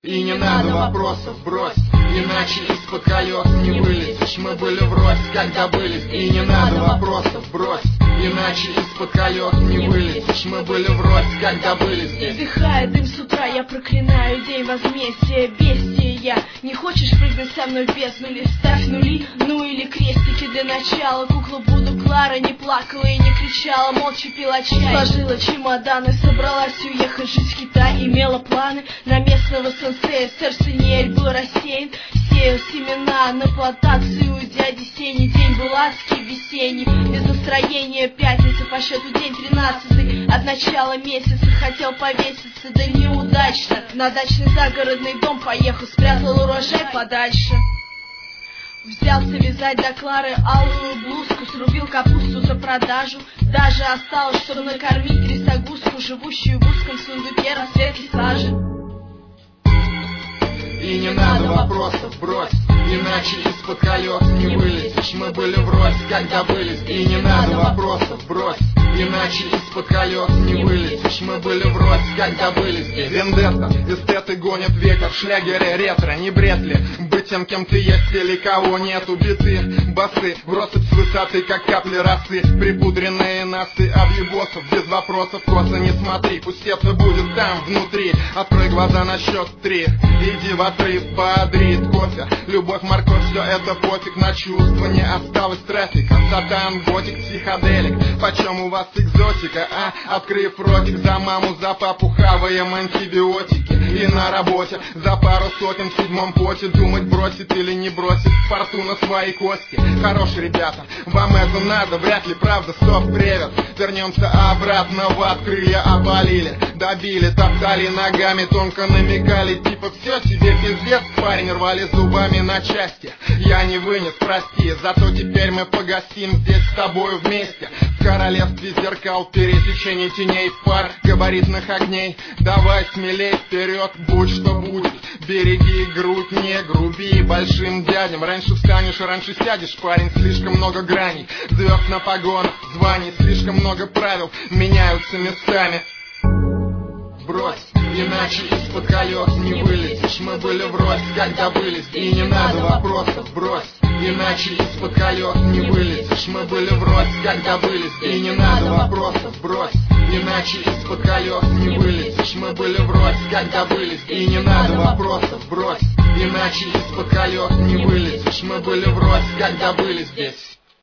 И не надо вопросов, брось, иначе из-под колес не вылезешь. Мы были врозь, когда были. И не надо вопросов, брось, иначе из-под колес не вылезешь. Мы были врозь, когда были здесь. Вдыхая дым с утра, я проклинаю день возмездия, бестия. Не хочешь прыгнуть со мной в бездну ли? Ставь нули, ну или крестики для начала. Кукла буду Клара, не плакала и не кричала, молча пила чай. Сложила чемоданы, собралась уехать жить в Китай. Имела планы на местного сенсея, сердце Ниэль был рассеян. Сеял семена на плантации у дяди Сени. День был адский, весенний, без настроения. Пятница по счету день 13-й от начала месяца. Хотел повеситься, да неудачно. На дачный загородный дом поехал, спрятал урожай подальше. Взялся вязать для Клары алую блузку, срубил капусту за продажу. Даже осталось, чтобы накормить трясогузку, живущую в узком сундуке расцветки сажи. И не надо вопросов, брось, иначе из-под колес не вылезешь. Мы были врозь, когда были. И не надо вопросов, брось, иначе из-под колес не вылезешь. Мы были врозь, когда были здесь. Вендетта, эстеты гонят ветер, шлягеры ретро, не бред ли быть тем, кем ты есть или кого нету? Биты, басы, в россыпь с высоты, как капли росы, припудренные носы объебосов, без вопросов, косо не смотри, пусть это будет там внутри. Открой глаза на счет 3, иди в отрыв, бодрит кофе, любовь, морковь, все это пофиг, на чувства не осталось трафика. Сатан, готик, психоделик, почем у вас экзотика, а? Открыв ротик, за маму, за папу хаваем антибиотики. И на работе за пару сотен в седьмом поте думать, бросит или не бросит фортуна свои кости. Хорошие ребята, вам это надо, вряд ли правда, стоп, привет. Вернемся обратно в ад, крылья опалили, добили, топтали ногами, тонко намекали, типа все тебе пиздец, парень, рвали зубами на части. Я не вынес, прости, зато теперь мы погостим здесь с тобою вместе. В королевстве зеркал, пересечение теней, пар габаритных огней. Давай смелей вперед, будь что будет, береги грудь, не груби большим дядям. Раньше встанешь, раньше сядешь, парень, слишком много граней, звезд на погонах, званий, слишком много правил меняются местами. Брось, иначе из-под колес не вылезешь. Мы были врозь, когда были. И не надо вопросов, брось, иначе из-под колес не вылезешь. Мы были врозь, когда были. И не надо вопросов, брось, иначе из-под колес не вылезешь. Мы были врозь, когда были. И не надо вопросов, брось, иначе из-под колес не вылезешь. Мы были врозь, когда были здесь.